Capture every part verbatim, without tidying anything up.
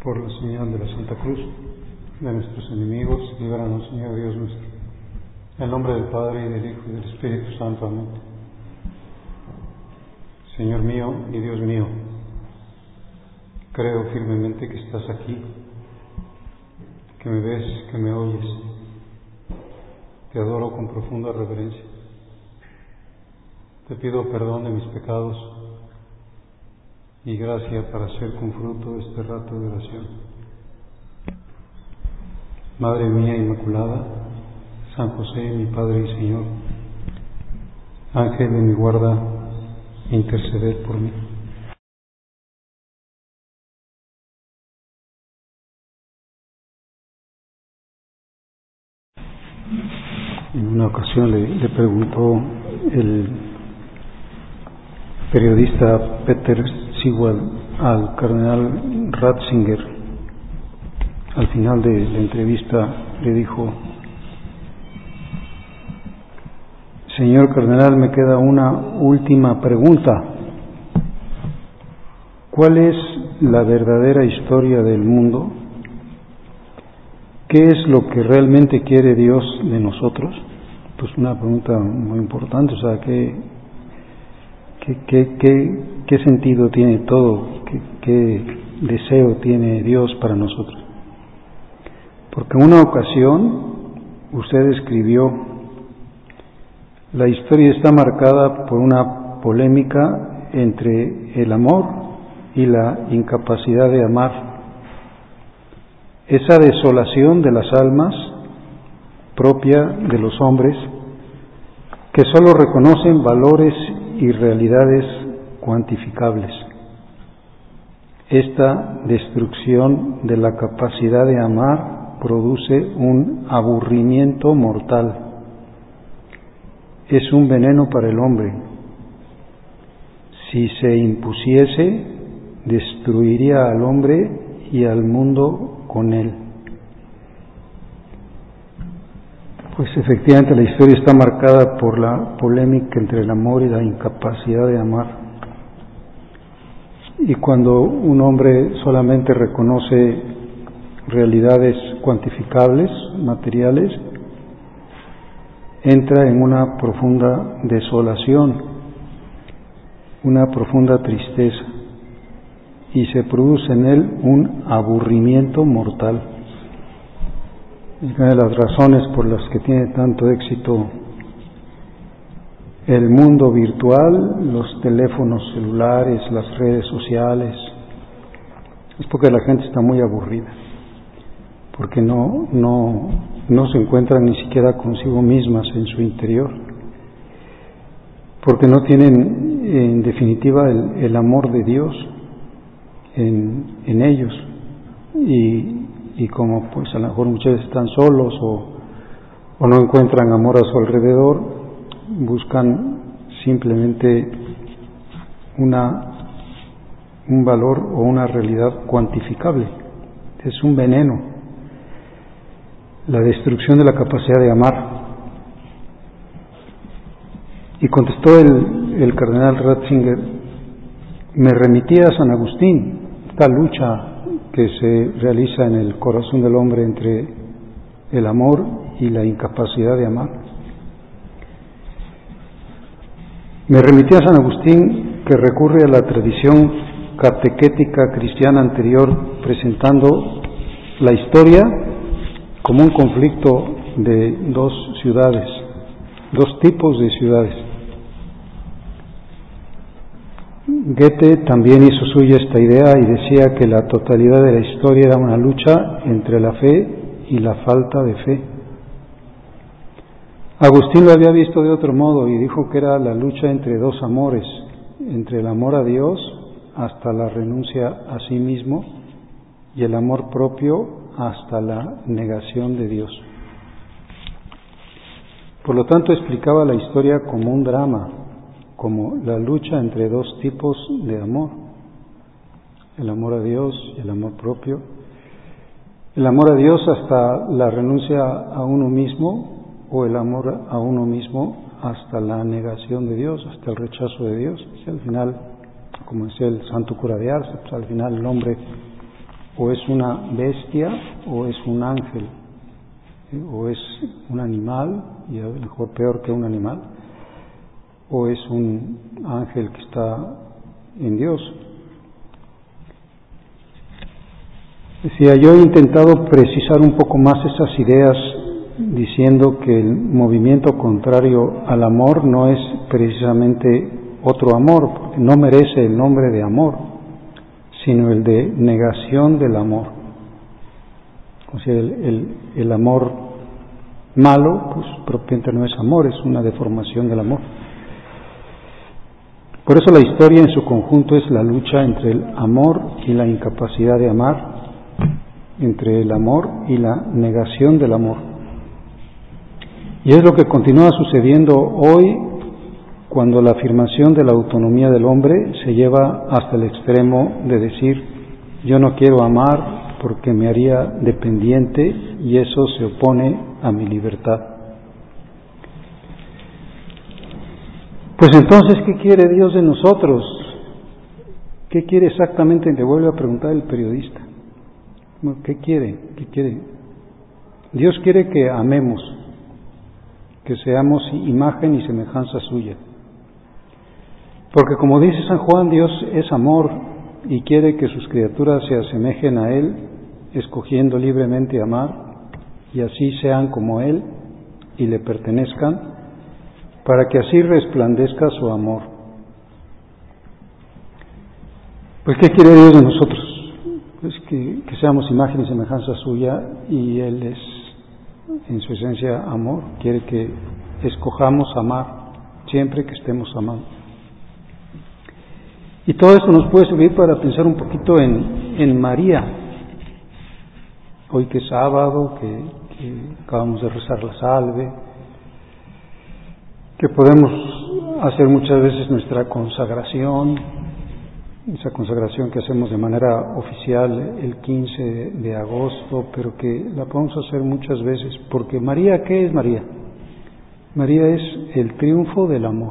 Por la señal de la Santa Cruz de nuestros enemigos, líbranos, Señor Dios nuestro. En el nombre del Padre, y del Hijo, y del Espíritu Santo. Amén. Señor mío y Dios mío, creo firmemente que estás aquí, que me ves, que me oyes. Te adoro con profunda reverencia. Te pido perdón de mis pecados y gracia para hacer con fruto este rato de oración. Madre mía Inmaculada, San José, mi Padre y Señor, Ángel de mi guarda, interceded por mí. En una ocasión le, le preguntó el periodista Peter Sewell al cardenal Ratzinger, al final de la entrevista le dijo: Señor cardenal, me queda una última pregunta. ¿Cuál es la verdadera historia del mundo? ¿Qué es lo que realmente quiere Dios de nosotros? Pues una pregunta muy importante, o sea, ¿qué, qué, qué, qué, qué sentido tiene todo? ¿Qué, qué deseo tiene Dios para nosotros? Porque en una ocasión usted escribió: la historia está marcada por una polémica entre el amor y la incapacidad de amar. Esa desolación de las almas propia de los hombres que solo reconocen valores y realidades cuantificables. Esta destrucción de la capacidad de amar produce un aburrimiento mortal. Es un veneno para el hombre. Si se impusiese, destruiría al hombre y al mundo con él. Pues efectivamente la historia está marcada por la polémica entre el amor y la incapacidad de amar. Y cuando un hombre solamente reconoce realidades cuantificables, materiales, entra en una profunda desolación, una profunda tristeza, y se produce en él un aburrimiento mortal. Una de las razones por las que tiene tanto éxito el mundo virtual, los teléfonos celulares, las redes sociales, es porque la gente está muy aburrida, porque no, no, no se encuentran ni siquiera consigo mismas en su interior, porque no tienen en definitiva el, el amor de Dios en, en ellos, y, y como pues a lo mejor muchas veces están solos o, o no encuentran amor a su alrededor, buscan simplemente una, un valor o una realidad cuantificable. Es un veneno, la destrucción de la capacidad de amar. Y contestó el, el cardenal Ratzinger: me remitía a San Agustín, esta lucha que se realiza en el corazón del hombre entre el amor y la incapacidad de amar. Me remitía a San Agustín, que recurre a la tradición catequética cristiana anterior, presentando la historia como un conflicto de dos ciudades, dos tipos de ciudades. Goethe también hizo suya esta idea y decía que la totalidad de la historia era una lucha entre la fe y la falta de fe. Agustín lo había visto de otro modo y dijo que era la lucha entre dos amores, entre el amor a Dios hasta la renuncia a sí mismo y el amor propio hasta la negación de Dios. Por lo tanto, explicaba la historia como un drama, como la lucha entre dos tipos de amor: el amor a Dios y el amor propio. El amor a Dios hasta la renuncia a uno mismo, o el amor a uno mismo hasta la negación de Dios, hasta el rechazo de Dios. Y al final, como decía el santo cura de Ars, pues al final el hombre o es una bestia o es un ángel, ¿sí? O es un animal, y a lo mejor peor que un animal, o es un ángel que está en Dios. Decía, yo he intentado precisar un poco más esas ideas diciendo que el movimiento contrario al amor no es precisamente otro amor, porque no merece el nombre de amor, sino el de negación del amor. O sea, el, el, el amor malo, pues propiamente no es amor, es una deformación del amor. Por eso la historia en su conjunto es la lucha entre el amor y la incapacidad de amar, entre el amor y la negación del amor. Y es lo que continúa sucediendo hoy cuando la afirmación de la autonomía del hombre se lleva hasta el extremo de decir, yo no quiero amar porque me haría dependiente y eso se opone a mi libertad. Pues entonces, ¿qué quiere Dios de nosotros? ¿Qué quiere exactamente? Le vuelve a preguntar el periodista. ¿Qué quiere? ¿Qué quiere? Dios quiere que amemos, que seamos imagen y semejanza suya. Porque como dice San Juan, Dios es amor y quiere que sus criaturas se asemejen a Él, escogiendo libremente amar, y así sean como Él y le pertenezcan, para que así resplandezca su amor. Pues ¿qué quiere Dios de nosotros? Pues que, que seamos imagen y semejanza suya, y Él es en su esencia amor. Quiere que escojamos amar siempre que estemos amando. Y todo esto nos puede servir para pensar un poquito en, en María. Hoy que es sábado, que, que acabamos de rezar la salve, que podemos hacer muchas veces nuestra consagración, esa consagración que hacemos de manera oficial el quince de agosto, pero que la podemos hacer muchas veces, porque María, ¿qué es María? María es el triunfo del amor.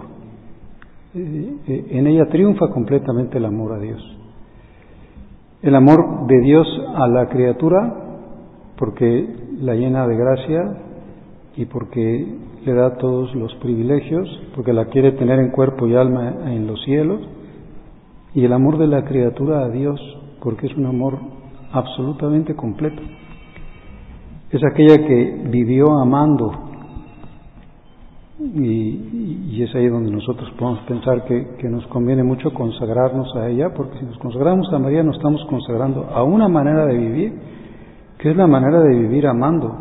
En ella triunfa completamente el amor a Dios. El amor de Dios a la criatura, porque la llena de gracia y porque le da todos los privilegios, porque la quiere tener en cuerpo y alma en los cielos. Y el amor de la criatura a Dios, porque es un amor absolutamente completo. Es aquella que vivió amando, y, y es ahí donde nosotros podemos pensar que, que nos conviene mucho consagrarnos a ella, porque si nos consagramos a María nos estamos consagrando a una manera de vivir, que es la manera de vivir amando.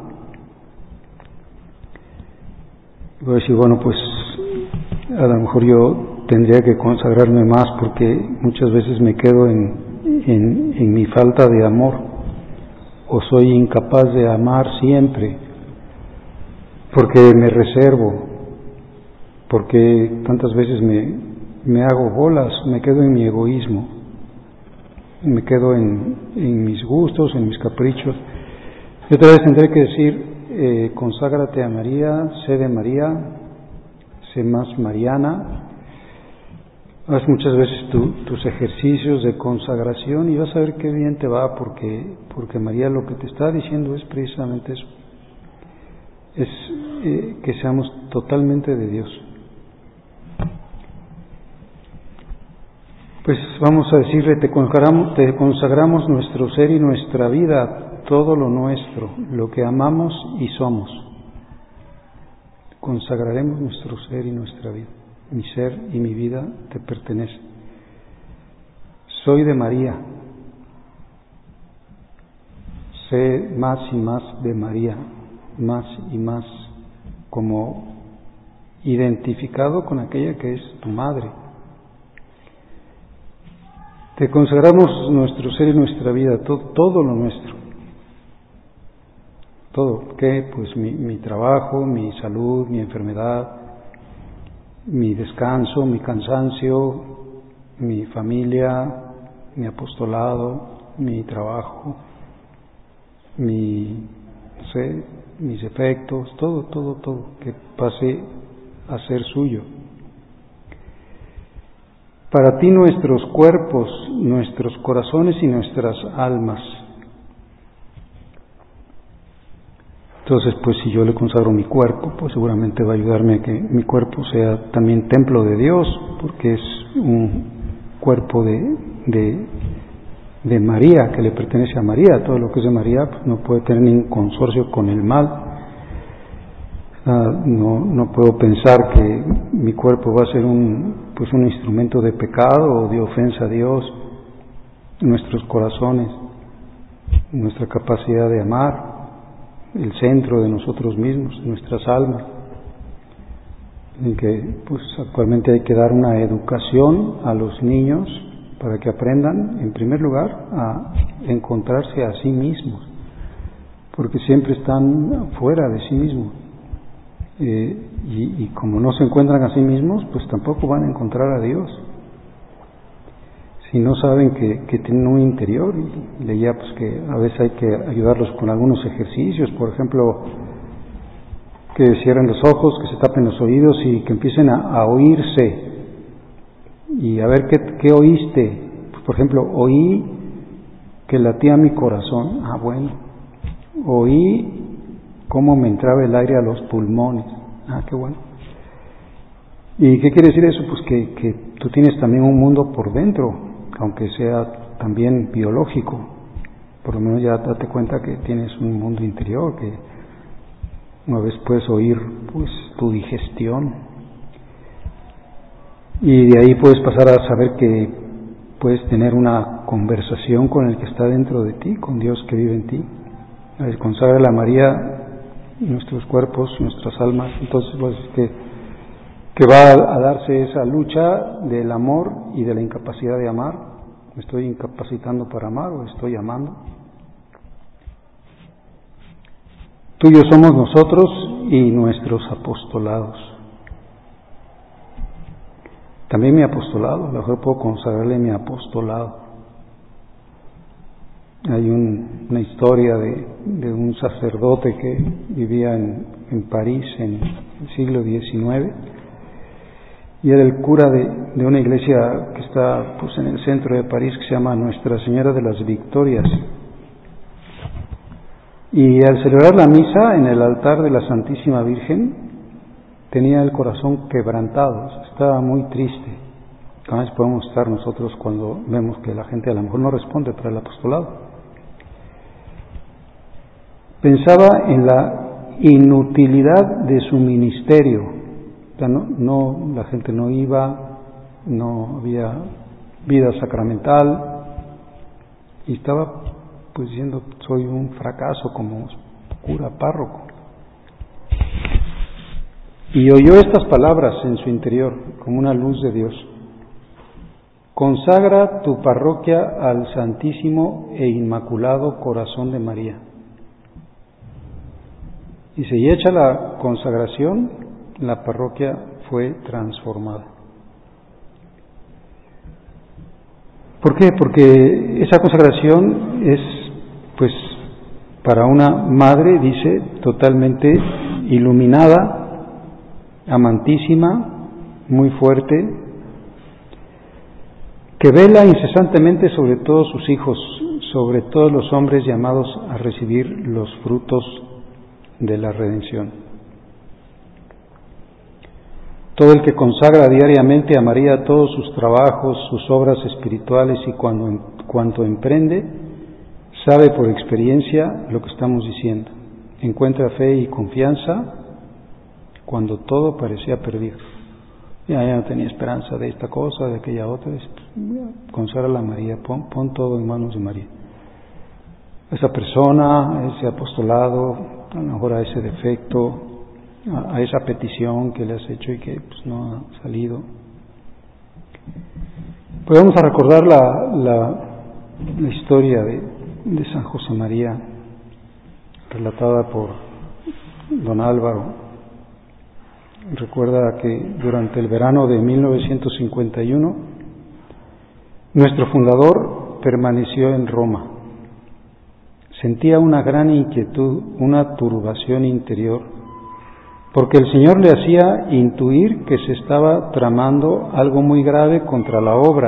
Voy a decir, bueno, pues a lo mejor yo tendría que consagrarme más porque muchas veces me quedo en, en, en mi falta de amor, o soy incapaz de amar siempre porque me reservo, porque tantas veces me, me hago bolas, me quedo en mi egoísmo, me quedo en, en mis gustos, en mis caprichos. Y otra vez tendré que decir, eh, conságrate a María, sé de María, sé más mariana. Haz muchas veces tu, tus ejercicios de consagración y vas a ver qué bien te va, porque, porque María lo que te está diciendo es precisamente eso, es eh, que seamos totalmente de Dios. Pues vamos a decirle, te consagramos, te consagramos nuestro ser y nuestra vida, todo lo nuestro, lo que amamos y somos. Consagraremos nuestro ser y nuestra vida. Mi ser y mi vida te pertenecen. Soy de María. Sé más y más de María, más y más como identificado con aquella que es tu madre. Te consagramos nuestro ser y nuestra vida, todo, todo lo nuestro. Todo, ¿qué? Pues mi, mi trabajo, mi salud, mi enfermedad, mi descanso, mi cansancio, mi familia, mi apostolado, mi trabajo, mi, no sé, mis efectos, todo, todo, todo, que pase a ser suyo. Para ti nuestros cuerpos, nuestros corazones y nuestras almas, Entonces, pues si yo le consagro mi cuerpo, pues seguramente va a ayudarme a que mi cuerpo sea también templo de Dios, porque es un cuerpo de, de, de María, que le pertenece a María. Todo lo que es de María pues no puede tener ningún consorcio con el mal. Ah, no, no puedo pensar que mi cuerpo va a ser un, pues un instrumento de pecado o de ofensa a Dios. Nuestros corazones, nuestra capacidad de amar, el centro de nosotros mismos, nuestras almas, en que pues actualmente hay que dar una educación a los niños para que aprendan, en primer lugar, a encontrarse a sí mismos, porque siempre están fuera de sí mismos, eh, y, y como no se encuentran a sí mismos, pues tampoco van a encontrar a Dios. Si no saben que, que tienen un interior, y leía pues que a veces hay que ayudarlos con algunos ejercicios, por ejemplo, que cierren los ojos, que se tapen los oídos y que empiecen a, a oírse y a ver qué, qué oíste. Pues, por ejemplo, oí que latía mi corazón, ah bueno, oí cómo me entraba el aire a los pulmones, ah qué bueno. ¿Y qué quiere decir eso? Pues que, que tú tienes también un mundo por dentro, aunque sea también biológico. Por lo menos ya date cuenta que tienes un mundo interior, que una vez puedes oír pues tu digestión, y de ahí puedes pasar a saber que puedes tener una conversación con el que está dentro de ti, con Dios que vive en ti. Al consagrar a María nuestros cuerpos, nuestras almas, entonces pues que que va a darse esa lucha del amor y de la incapacidad de amar. ¿Me estoy incapacitando para amar o estoy amando? Tuyos somos nosotros y nuestros apostolados. También mi apostolado, a lo mejor puedo consagrarle mi apostolado. Hay un, una historia de, de un sacerdote que vivía en, en París en el siglo diecinueve, y era el cura de, de una iglesia que está pues en el centro de París, que se llama Nuestra Señora de las Victorias. Y al celebrar la misa en el altar de la Santísima Virgen, tenía el corazón quebrantado, estaba muy triste. A veces podemos estar nosotros cuando vemos que la gente a lo mejor no responde para el apostolado. Pensaba en la inutilidad de su ministerio. No, no, la gente no iba, no había vida sacramental, y estaba pues diciendo, soy un fracaso como cura párroco. Y oyó estas palabras en su interior como una luz de Dios: consagra tu parroquia al Santísimo e Inmaculado Corazón de María. Y se echa la consagración, la parroquia fue transformada. ¿Por qué? Porque esa consagración es, pues, para una madre, dice, totalmente iluminada, amantísima, muy fuerte, que vela incesantemente sobre todos sus hijos, sobre todos los hombres llamados a recibir los frutos de la redención. Todo el que consagra diariamente a María todos sus trabajos, sus obras espirituales y cuando, cuanto emprende, sabe por experiencia lo que estamos diciendo. Encuentra fe y confianza cuando todo parecía perdido. Ya, ya no tenía esperanza de esta cosa, de aquella otra. Consagra a María, pon, pon todo en manos de María. Esa persona, a ese apostolado, a lo mejor a ese defecto, a esa petición que le has hecho y que pues, no ha salido. Pues vamos a recordar la, la, la historia de, de San José María, relatada por don Álvaro. Recuerda que durante el verano de mil novecientos cincuenta y uno, nuestro fundador permaneció en Roma. Sentía una gran inquietud, una turbación interior, porque el Señor le hacía intuir que se estaba tramando algo muy grave contra la obra.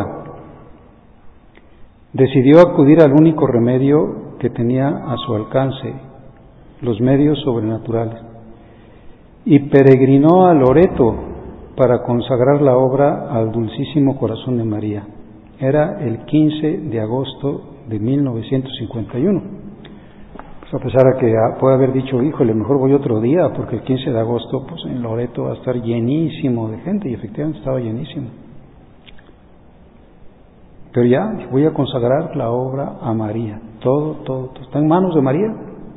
Decidió acudir al único remedio que tenía a su alcance, los medios sobrenaturales, y peregrinó a Loreto para consagrar la obra al Dulcísimo Corazón de María. Era el quince de agosto de mil novecientos cincuenta y uno. Pues a pesar de que puede haber dicho, híjole, mejor voy otro día, porque el quince de agosto pues en Loreto va a estar llenísimo de gente, y efectivamente estaba llenísimo. Pero ya voy a consagrar la obra a María. Todo, todo, todo está en manos de María.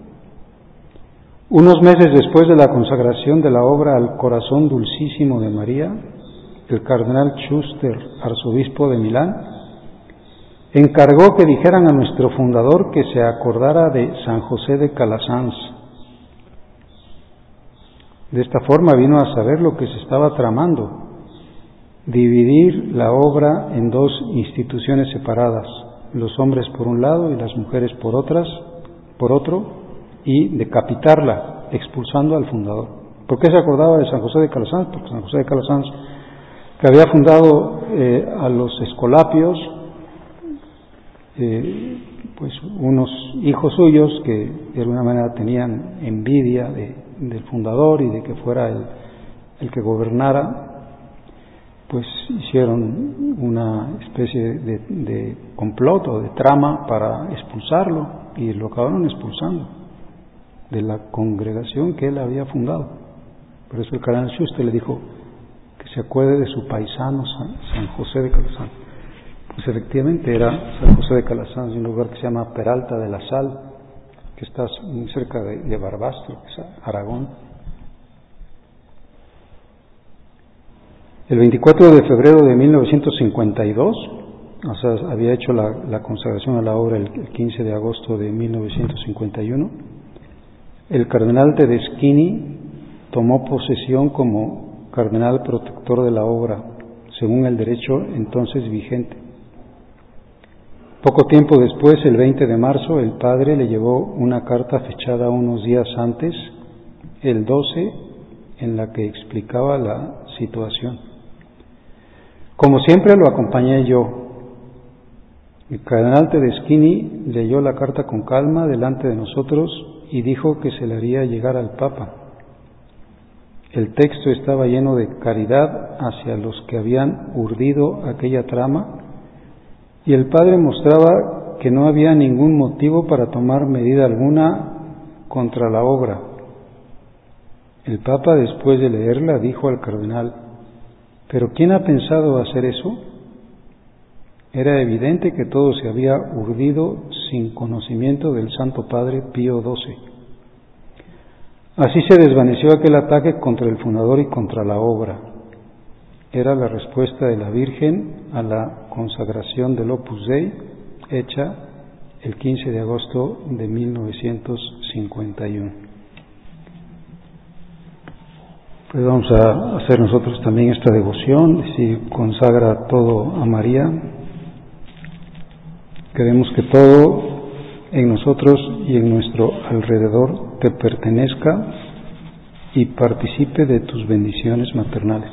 Unos meses después de la consagración de la obra al Corazón Dulcísimo de María, el cardenal Schuster, arzobispo de Milán, encargó que dijeran a nuestro fundador que se acordara de San José de Calasanz. De esta forma vino a saber lo que se estaba tramando: dividir la obra en dos instituciones separadas, los hombres por un lado y las mujeres por otras, por otro, y decapitarla, expulsando al fundador. ¿Por qué se acordaba de San José de Calasanz? Porque San José de Calasanz, que había fundado eh, a los Escolapios, eh, pues unos hijos suyos que de alguna manera tenían envidia de, del fundador y de que fuera el, el que gobernara, pues hicieron una especie de, de complot o de trama para expulsarlo, y lo acabaron expulsando de la congregación que él había fundado. Por eso el cardenal Schuster le dijo que se acuerde de su paisano San, San José de Calasanz. Pues efectivamente era San José de Calasanz, de un lugar que se llama Peralta de la Sal, que está muy cerca de, de Barbastro, que es Aragón. El veinticuatro de febrero de mil novecientos cincuenta y dos, o sea, había hecho la, la consagración a la obra el, el quince de agosto de mil novecientos cincuenta y uno, el cardenal Tedeschini tomó posesión como cardenal protector de la obra, según el derecho entonces vigente. Poco tiempo después, el veinte de marzo, el padre le llevó una carta fechada unos días antes, el doce, en la que explicaba la situación. Como siempre lo acompañé yo. El cardenal Tedeschini leyó la carta con calma delante de nosotros y dijo que se le haría llegar al Papa. El texto estaba lleno de caridad hacia los que habían urdido aquella trama, y el padre mostraba que no había ningún motivo para tomar medida alguna contra la obra. El Papa, después de leerla, dijo al cardenal: ¿pero quién ha pensado hacer eso? Era evidente que todo se había urdido sin conocimiento del Santo Padre Pío doce. Así se desvaneció aquel ataque contra el fundador y contra la obra. Era la respuesta de la Virgen a la consagración del Opus Dei, hecha el quince de agosto de mil novecientos cincuenta y uno. Pues vamos a hacer nosotros también esta devoción, si consagra todo a María. Queremos que todo en nosotros y en nuestro alrededor te pertenezca y participe de tus bendiciones maternales.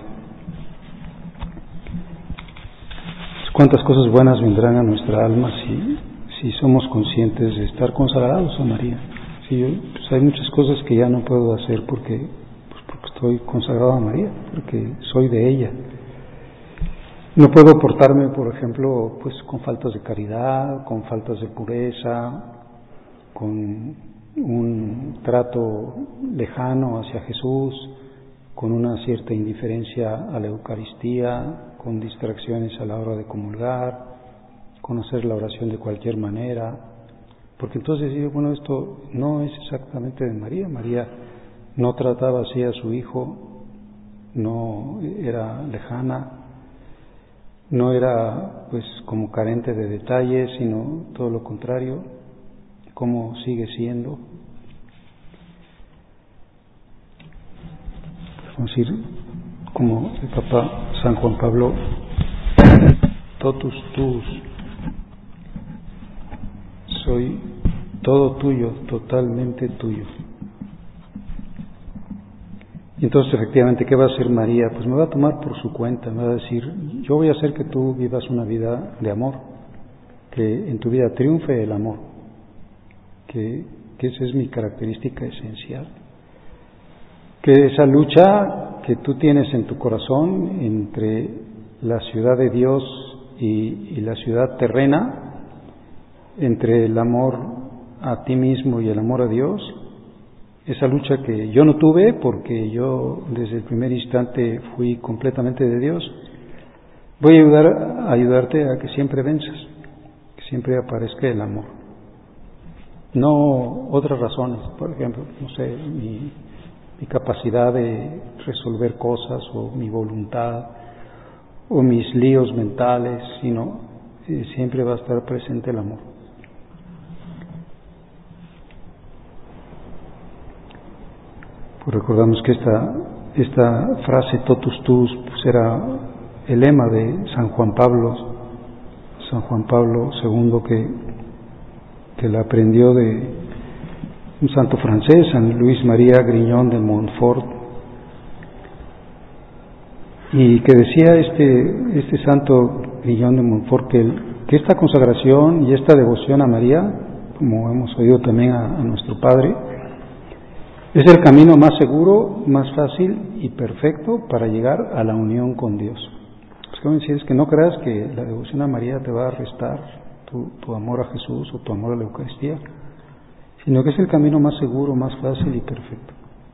Cuántas cosas buenas vendrán a nuestra alma si, si somos conscientes de estar consagrados a María. Si yo, pues hay muchas cosas que ya no puedo hacer porque, pues porque estoy consagrado a María, porque soy de ella. No puedo portarme, por ejemplo, pues con faltas de caridad, con faltas de pureza, con un trato lejano hacia Jesús, con una cierta indiferencia a la Eucaristía, con distracciones a la hora de comulgar, con hacer la oración de cualquier manera, porque entonces digo, bueno, esto no es exactamente de María. María no trataba así a su hijo, no era lejana, no era pues como carente de detalles, sino todo lo contrario, como sigue siendo. Vamos a decir, como el Papa San Juan Pablo, totus tuus, soy todo tuyo, totalmente tuyo. Y entonces efectivamente, ¿qué va a hacer María? Pues me va a tomar por su cuenta, me va a decir, yo voy a hacer que tú vivas una vida de amor, que en tu vida triunfe el amor, que que esa es mi característica esencial. Que esa lucha que tú tienes en tu corazón entre la ciudad de Dios y, y la ciudad terrena, entre el amor a ti mismo y el amor a Dios, esa lucha que yo no tuve porque yo desde el primer instante fui completamente de Dios, voy a ayudar a ayudarte a que siempre venzas, que siempre aparezca el amor. No otras razones, por ejemplo, no sé, mi, mi capacidad de resolver cosas o mi voluntad o mis líos mentales, sino eh, siempre va a estar presente el amor. Pues recordamos que esta, esta frase totus tuus pues era el lema de San Juan Pablo, San Juan Pablo segundo, que, que la aprendió de un santo francés, San Luis María Grignon de Montfort, y que decía este, este santo Grignon de Montfort que, el, que esta consagración y esta devoción a María, como hemos oído también a, a nuestro Padre, es el camino más seguro, más fácil y perfecto para llegar a la unión con Dios. Pues quiero decir es que no creas que la devoción a María te va a restar tu, tu amor a Jesús o tu amor a la Eucaristía, sino que es el camino más seguro, más fácil y perfecto.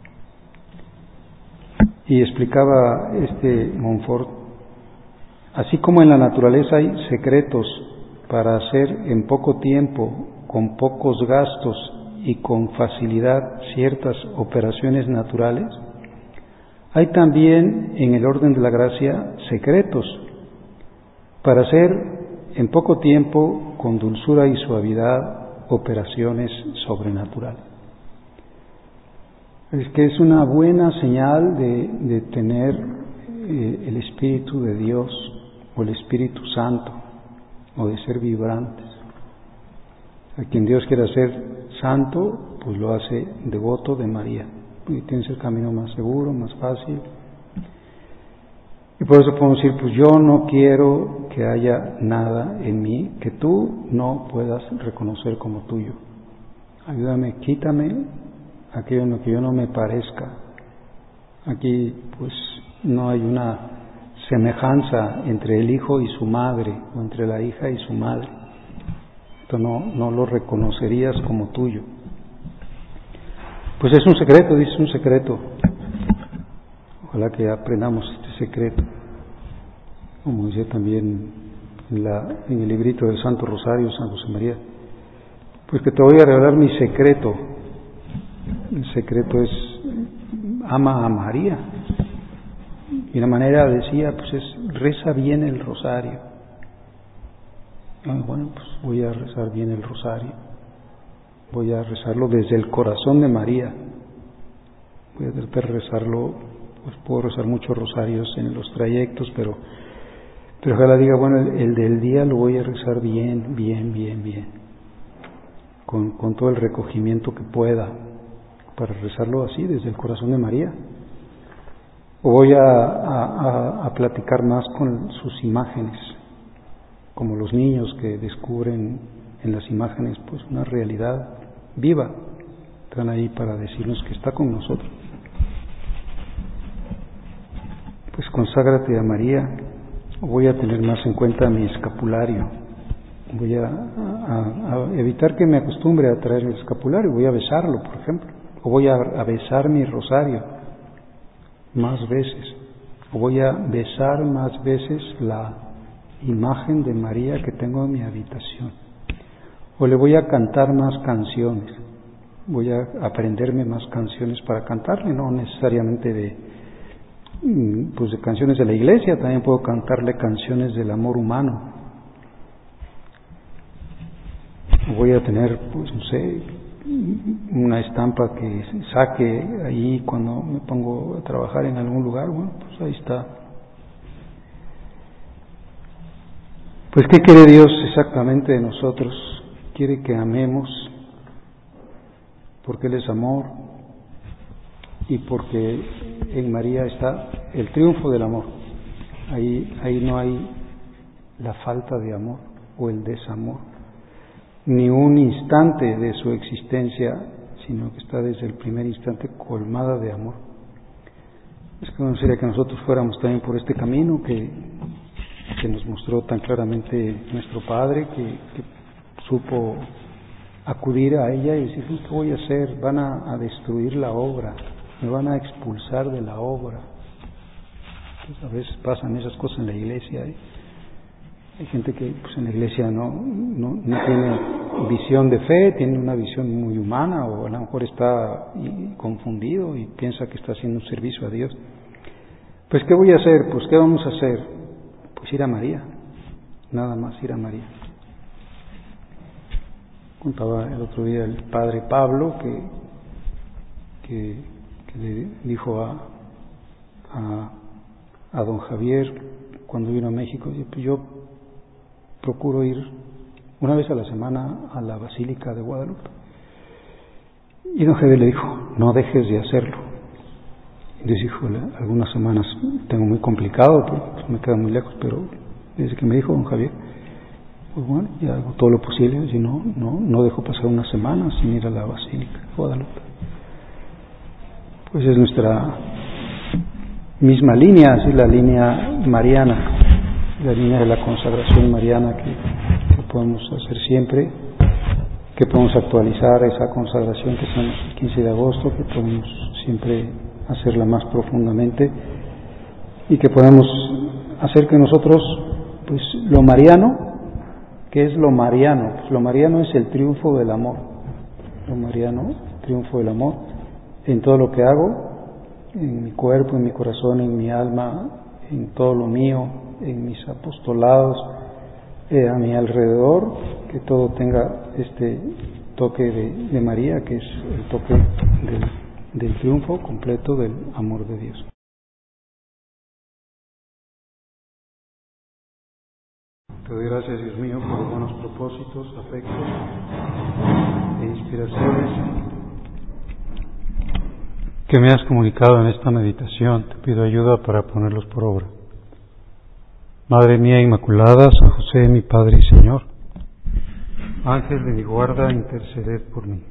Y explicaba este Montfort, así como en la naturaleza hay secretos para hacer en poco tiempo, con pocos gastos y con facilidad ciertas operaciones naturales, hay también en el orden de la gracia secretos para hacer en poco tiempo, con dulzura y suavidad, operaciones sobrenaturales. Es que es una buena señal de, de tener eh, el Espíritu de Dios o el Espíritu Santo, o de ser vibrantes. A quien Dios quiera hacer santo, pues lo hace devoto de María. Y tienes el camino más seguro, más fácil. Y por eso podemos decir, pues yo no quiero que haya nada en mí que tú no puedas reconocer como tuyo. Ayúdame, quítame aquello en lo que yo no me parezca. Aquí pues no hay una semejanza entre el hijo y su madre, o entre la hija y su madre. Esto no, no lo reconocerías como tuyo. Pues es un secreto, dice un secreto. Ojalá que aprendamos este secreto. Como dice también en, la, en el librito del Santo Rosario, San José María, pues que te voy a revelar mi secreto. El secreto es, ama a María. Y la manera decía, pues es, reza bien el rosario. Ah, bueno, pues voy a rezar bien el rosario. Voy a rezarlo desde el corazón de María. Voy a tratar de rezarlo, pues puedo rezar muchos rosarios en los trayectos, pero, pero ojalá diga, bueno, el, el del día lo voy a rezar bien, bien, bien, bien. Con, con todo el recogimiento que pueda, para rezarlo así, desde el corazón de María. O voy a, a, a platicar más con sus imágenes, como los niños que descubren en las imágenes pues una realidad viva, están ahí para decirnos que está con nosotros. Pues conságrate a María. Voy a tener más en cuenta mi escapulario, voy a, a, a evitar que me acostumbre a traer el escapulario, voy a besarlo, por ejemplo, o voy a, a besar mi rosario más veces, o voy a besar más veces la imagen de María que tengo en mi habitación, o le voy a cantar más canciones, voy a aprenderme más canciones para cantarle, no necesariamente de pues de canciones de la iglesia, también puedo cantarle canciones del amor humano. Voy a tener, pues no sé, una estampa que saque ahí cuando me pongo a trabajar en algún lugar, bueno, pues ahí está. Pues ¿qué quiere Dios exactamente de nosotros? Quiere que amemos, porque Él es amor y porque en María está el triunfo del amor. Ahí, ahí no hay la falta de amor o el desamor. ni un instante de su existencia, sino que está desde el primer instante colmada de amor. Es que bueno sería que nosotros fuéramos también por este camino que, que nos mostró tan claramente nuestro Padre, que, que supo acudir a ella y decir, ¿qué voy a hacer? Van a, a destruir la obra, me van a expulsar de la obra. Entonces, a veces pasan esas cosas en la iglesia. ¿eh? Hay gente que pues, en la iglesia no, no, no tiene visión de fe, tiene una visión muy humana, o a lo mejor está confundido y piensa que está haciendo un servicio a Dios. Pues ¿qué voy a hacer? Pues ¿qué vamos a hacer? Pues ir a María, nada más ir a María. Contaba el otro día el padre Pablo que, que, que le dijo a, a, a don Javier cuando vino a México, pues yo procuro ir una vez a la semana a la Basílica de Guadalupe. Y don Javier le dijo, no dejes de hacerlo. Entonces, híjole, algunas semanas tengo muy complicado, pues me queda muy lejos, pero desde que me dijo don Javier, pues bueno, ya hago todo lo posible, si no, no, no dejo pasar una semana sin ir a la Basílica de Guadalupe. Pues es nuestra misma línea, así la línea mariana, la línea de la consagración mariana que, que podemos hacer siempre, que podemos actualizar esa consagración que hacemos el quince de agosto, que podemos siempre hacerla más profundamente y que podemos hacer que nosotros, pues lo mariano, ¿qué es lo mariano? Pues lo mariano es el triunfo del amor, lo mariano, el triunfo del amor en todo lo que hago, en mi cuerpo, en mi corazón, en mi alma, en todo lo mío, en mis apostolados, eh, a mi alrededor, que todo tenga este toque de, de María, que es el toque del, del triunfo completo del amor de Dios. Te doy gracias, Dios mío, por los buenos propósitos, afectos e inspiraciones que me has comunicado en esta meditación. Te pido ayuda para ponerlos por obra. Madre mía Inmaculada, San José, mi Padre y Señor, Ángel de mi guarda, interceded por mí.